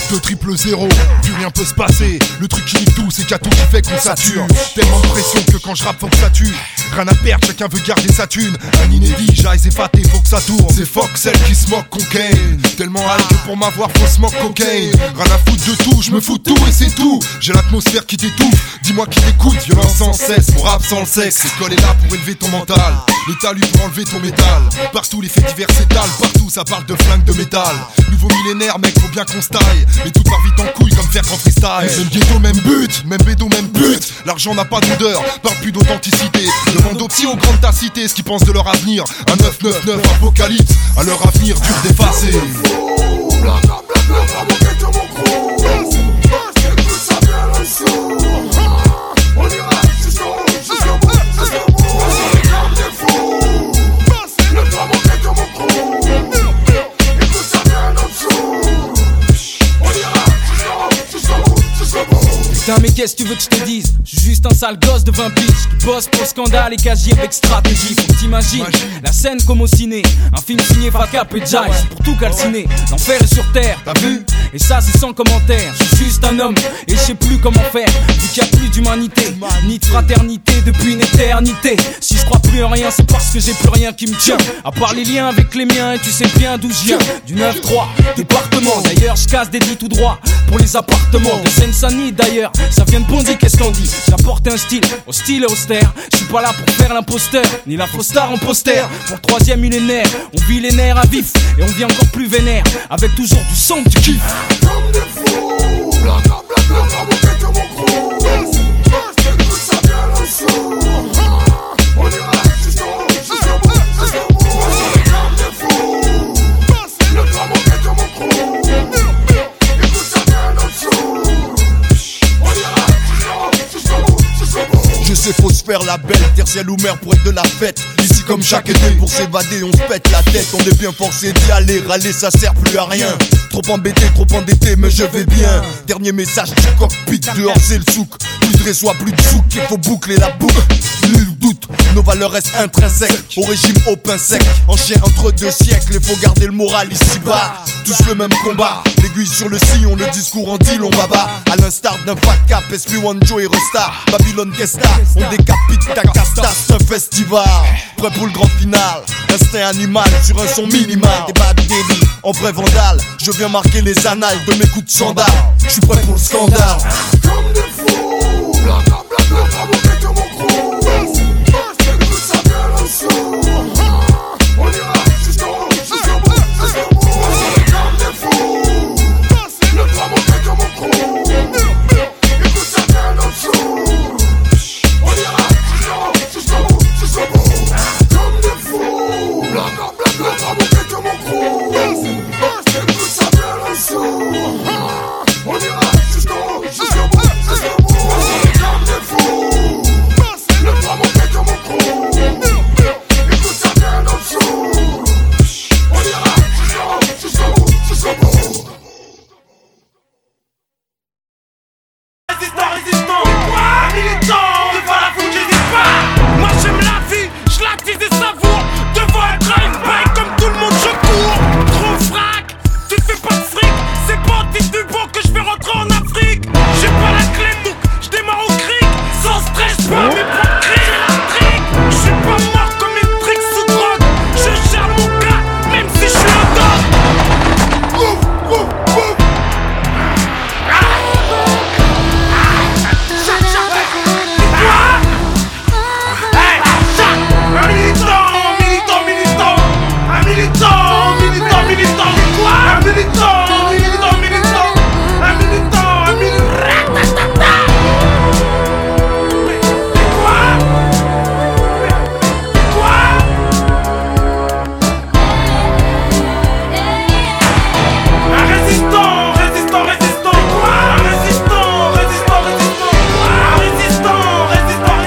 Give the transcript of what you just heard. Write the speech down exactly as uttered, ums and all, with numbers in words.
de triple zéro, plus rien peut se passer. Le truc qui nique tout, c'est qu'il y a tout qui fait qu'on sature. Tellement de pression que quand je rappe faut que ça tue. Rien à perdre, chacun veut garder sa thune. Un inédit, j'aille épaté, faut que ça tourne. C'est fuck celle qui se moque cocaine. Tellement high que pour m'avoir faut smoke cocaine. Rien à foutre de tout, je me fous de tout et c'est tout. J'ai l'atmosphère qui t'étouffe, dis-moi qui t'écoute. Violence sans cesse, mon rap sans le sexe. L'école est là pour élever ton mental, l'État lui pour enlever ton métal. Partout les faits divers s'étalent, partout ça parle de flingue de métal. Nouveau millénaire mec, faut bien qu'on se taille. Mais tout part vite en couille comme faire en freestyle. Même ghetto, même but, même bédo, même but. L'argent n'a pas d'odeur, parle plus d'authenticité. Demande aux petits, aux grandes ta cité ce qu'ils pensent de leur avenir. Un neuf neuf neuf apocalypse, à leur avenir dur d'effacer. Putain mais qu'est-ce que tu veux que je te dise? Je suis juste un sale gosse de vingt piges qui bosse pour le scandale et qui agit avec stratégie. Faut que t'imagines la scène comme au ciné, un film signé Facap et Jive, c'est pour tout calciner. L'enfer est sur terre, t'as vu? Et ça c'est sans commentaire. Je suis juste un homme et je sais plus comment faire, vu qu'il y a plus d'humanité ni de fraternité depuis une éternité. Si je crois plus en rien, c'est parce que j'ai plus rien qui me tient, à part les liens avec les miens. Et tu sais bien d'où je viens, du neuf trois département. D'ailleurs je casse des dits tout droit pour les appartements de Seine-Saint-Denis. D'ailleurs ça vient de Bondy, qu'est-ce qu'on dit? J'apporte un style hostile et austère. Je suis pas là pour faire l'imposteur, ni la fausse star en poster. Pour le troisième millénaire, on vit les nerfs à vif et on vit encore plus vénère, avec toujours du son que tu kiffes. Comme des fous, bla bla bla bla bla, mon tête mon crew. Écoute ça bien le son. On ira jusqu'au bout, jusqu'au bout, jusqu'au bout. Comme des fous, le drame mon tête mon crew. Écoute ça bien le son. On ira jusqu'au bout, jusqu'au bout. Je sais faut se faire la belle, terre ciel ou mer pour être de la fête. Ici comme chaque été pour s'évader on se pète la tête. On est bien forcé d'y aller, râler ça sert plus à rien. Trop embêté, trop endetté mais je vais bien. Dernier message du cockpit, dehors c'est le souk. Plus de reçoit, plus de souk, il faut boucler la boucle. Nul doute, nos valeurs restent intrinsèques. Au régime au pain sec, en chien entre deux siècles. Il faut garder le moral ici bas, tous le même combat. L'aiguille sur le sillon, le discours en deal on baba. À l'instar d'un fat cap, S P un Joe et Resta. Babylone Kesta, on décapite ta casta. C'est un festival, prêt pour le grand final. Instinct animal sur un son minimal. Des bad baby, en vrai vandale. Je viens marquer les annales de mes coups de sandales. Je suis prêt pour le scandale.